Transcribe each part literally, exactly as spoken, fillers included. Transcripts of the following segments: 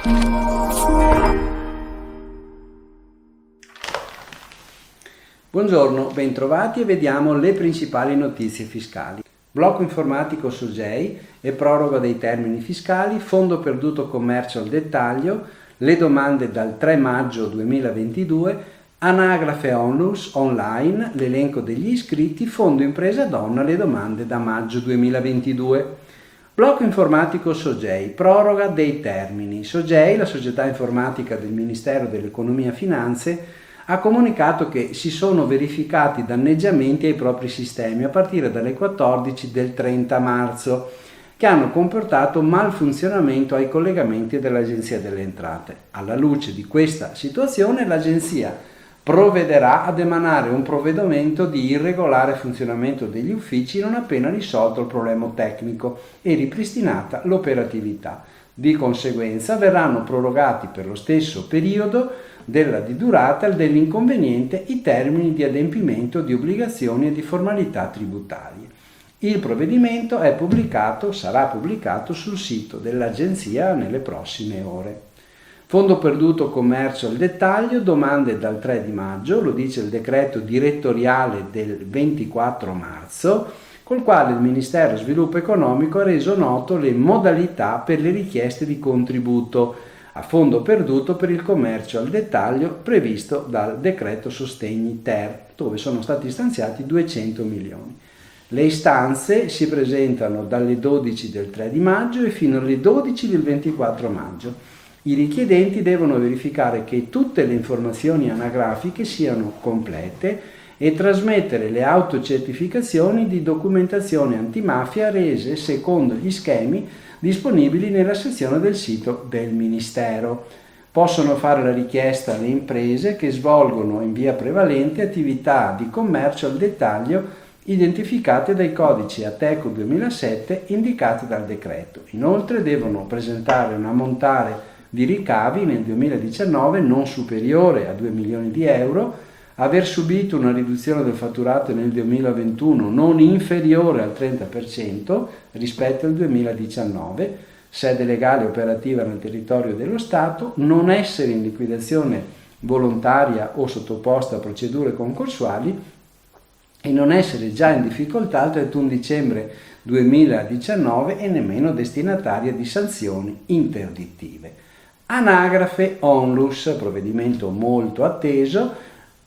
Buongiorno, bentrovati e vediamo le principali notizie fiscali. Blocco informatico Sogei e proroga dei termini fiscali, fondo perduto commercio al dettaglio, le domande dal tre maggio duemilaventidue, anagrafe onlus online, l'elenco degli iscritti, fondo impresa donna, le domande da maggio duemilaventidue. Blocco informatico Sogei, proroga dei termini. Sogei, la società informatica del Ministero dell'Economia e Finanze, ha comunicato che si sono verificati danneggiamenti ai propri sistemi a partire dalle quattordici del trenta marzo, che hanno comportato malfunzionamento ai collegamenti dell'Agenzia delle Entrate. Alla luce di questa situazione, l'Agenzia provvederà ad emanare un provvedimento di irregolare funzionamento degli uffici non appena risolto il problema tecnico e ripristinata l'operatività. Di conseguenza verranno prorogati per lo stesso periodo della di durata dell'inconveniente i termini di adempimento di obbligazioni e di formalità tributarie. Il provvedimento è pubblicato, sarà pubblicato sul sito dell'Agenzia nelle prossime ore. Fondo perduto commercio al dettaglio, domande dal tre di maggio, lo dice il decreto direttoriale del ventiquattro marzo, col quale il Ministero Sviluppo Economico ha reso noto le modalità per le richieste di contributo a fondo perduto per il commercio al dettaglio previsto dal decreto Sostegni Ter, dove sono stati stanziati duecento milioni. Le istanze si presentano dalle dodici del tre di maggio e fino alle dodici del ventiquattro maggio. I richiedenti devono verificare che tutte le informazioni anagrafiche siano complete e trasmettere le autocertificazioni di documentazione antimafia rese secondo gli schemi disponibili nella sezione del sito del Ministero. Possono fare la richiesta le imprese che svolgono in via prevalente attività di commercio al dettaglio identificate dai codici Ateco duemilasette indicati dal decreto. Inoltre devono presentare un ammontare di ricavi nel duemiladiciannove non superiore a due milioni di euro, aver subito una riduzione del fatturato nel duemilaventuno non inferiore al trenta per cento rispetto al duemiladiciannove, sede legale operativa nel territorio dello Stato, non essere in liquidazione volontaria o sottoposta a procedure concorsuali e non essere già in difficoltà al trentuno dicembre duemiladiciannove e nemmeno destinataria di sanzioni interdittive. Anagrafe onlus, provvedimento molto atteso.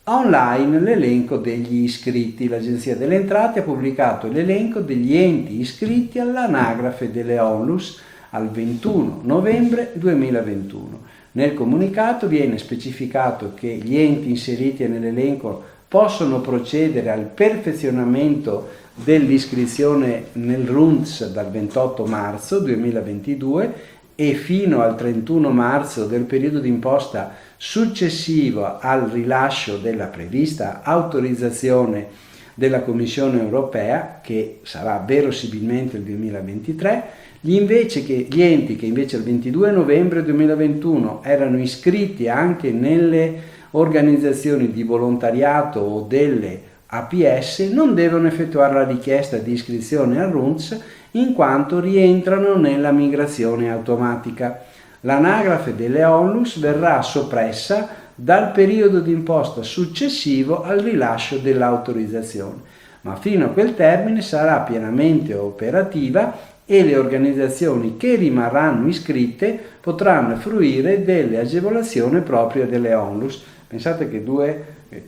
Online l'elenco degli iscritti. L'Agenzia delle Entrate ha pubblicato l'elenco degli enti iscritti all'anagrafe delle onlus al ventuno novembre duemilaventuno. Nel comunicato viene specificato che gli enti inseriti nell'elenco possono procedere al perfezionamento dell'iscrizione nel R U N T S dal ventotto marzo duemilaventidue e fino al trentuno marzo del periodo d'imposta successivo al rilascio della prevista autorizzazione della Commissione europea, che sarà verosimilmente il duemilaventitré, gli, invece che, gli enti che invece il ventidue novembre duemilaventuno erano iscritti anche nelle organizzazioni di volontariato o delle A P S non devono effettuare la richiesta di iscrizione al R U N T S in quanto rientrano nella migrazione automatica. L'anagrafe delle onlus verrà soppressa dal periodo d'imposta successivo al rilascio dell'autorizzazione, ma fino a quel termine sarà pienamente operativa e le organizzazioni che rimarranno iscritte potranno fruire delle agevolazioni proprie delle onlus. Pensate che due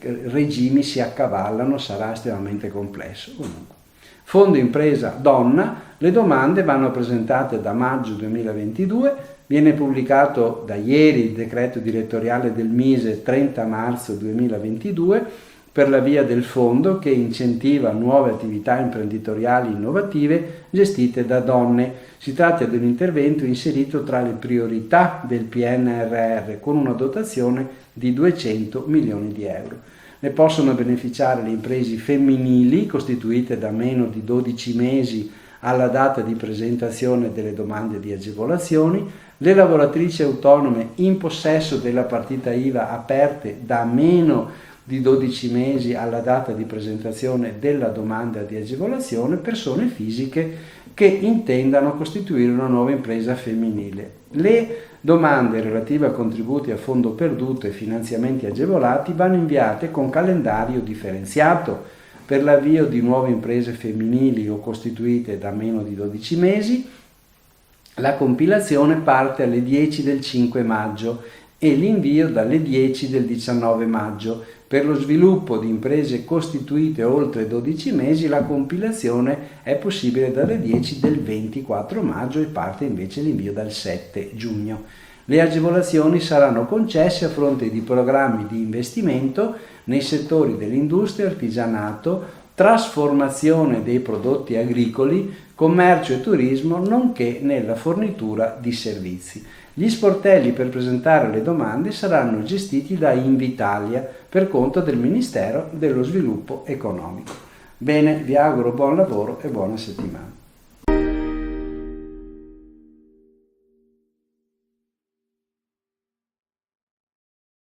regimi si accavallano, sarà estremamente complesso. Comunque. Fondo impresa donna, le domande vanno presentate da maggio duemilaventidue, viene pubblicato da ieri il decreto direttoriale del Mise trenta marzo duemilaventidue per la via del fondo che incentiva nuove attività imprenditoriali innovative gestite da donne. Si tratta di un intervento inserito tra le priorità del P N R R con una dotazione di duecento milioni di euro. Ne possono beneficiare le imprese femminili costituite da meno di dodici mesi alla data di presentazione delle domande di agevolazioni, le lavoratrici autonome in possesso della partita I V A aperte da meno di dodici mesi alla data di presentazione della domanda di agevolazione, persone fisiche che intendano costituire una nuova impresa femminile. Le domande relative a contributi a fondo perduto e finanziamenti agevolati vanno inviate con calendario differenziato per l'avvio di nuove imprese femminili o costituite da meno di dodici mesi. La compilazione parte alle dieci del cinque maggio e l'invio dalle dieci del diciannove maggio. Per lo sviluppo di imprese costituite oltre dodici mesi la compilazione è possibile dalle dieci del ventiquattro maggio e parte invece l'invio dal sette giugno. Le agevolazioni saranno concesse a fronte di programmi di investimento nei settori dell'industria, artigianato, trasformazione dei prodotti agricoli, commercio e turismo, nonché nella fornitura di servizi. Gli sportelli per presentare le domande saranno gestiti da Invitalia per conto del Ministero dello Sviluppo Economico. Bene, vi auguro buon lavoro e buona settimana.